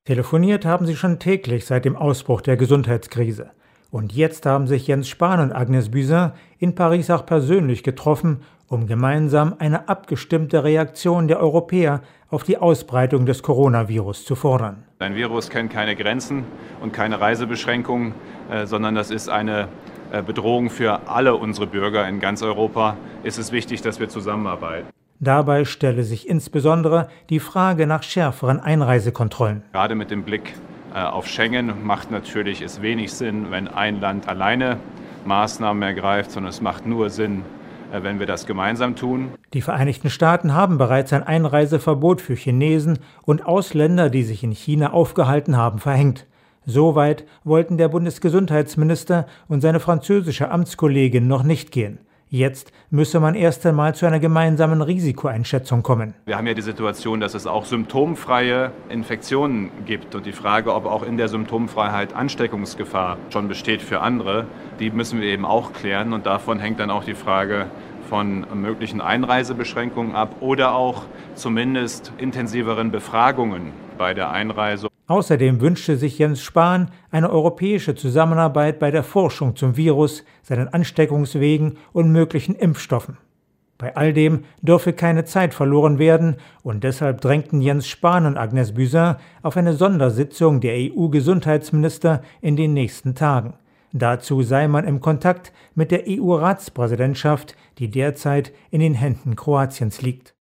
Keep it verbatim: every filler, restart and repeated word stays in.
Telefoniert haben sie schon täglich seit dem Ausbruch der Gesundheitskrise. Und jetzt haben sich Jens Spahn und Agnès Buzyn in Paris auch persönlich getroffen, um gemeinsam eine abgestimmte Reaktion der Europäer auf die Ausbreitung des Coronavirus zu fordern. Ein Virus kennt keine Grenzen und keine Reisebeschränkungen, äh, sondern das ist eine äh, Bedrohung für alle unsere Bürger in ganz Europa. Ist es wichtig, dass wir zusammenarbeiten. Dabei stelle sich insbesondere die Frage nach schärferen Einreisekontrollen. Gerade mit dem Blick äh, auf Schengen macht natürlich es wenig Sinn, wenn ein Land alleine Maßnahmen ergreift, sondern es macht nur Sinn, äh, wenn wir das gemeinsam tun. Die Vereinigten Staaten haben bereits ein Einreiseverbot für Chinesen und Ausländer, die sich in China aufgehalten haben, verhängt. Soweit wollten der Bundesgesundheitsminister und seine französische Amtskollegin noch nicht gehen. Jetzt müsse man erst einmal zu einer gemeinsamen Risikoeinschätzung kommen. Wir haben ja die Situation, dass es auch symptomfreie Infektionen gibt. Und die Frage, ob auch in der Symptomfreiheit Ansteckungsgefahr schon besteht für andere, die müssen wir eben auch klären. Und davon hängt dann auch die Frage von möglichen Einreisebeschränkungen ab oder auch zumindest intensiveren Befragungen bei der Einreise. Außerdem wünschte sich Jens Spahn eine europäische Zusammenarbeit bei der Forschung zum Virus, seinen Ansteckungswegen und möglichen Impfstoffen. Bei all dem dürfe keine Zeit verloren werden und deshalb drängten Jens Spahn und Agnès Buzyn auf eine Sondersitzung der E U-Gesundheitsminister in den nächsten Tagen. Dazu sei man im Kontakt mit der E U-Ratspräsidentschaft, die derzeit in den Händen Kroatiens liegt.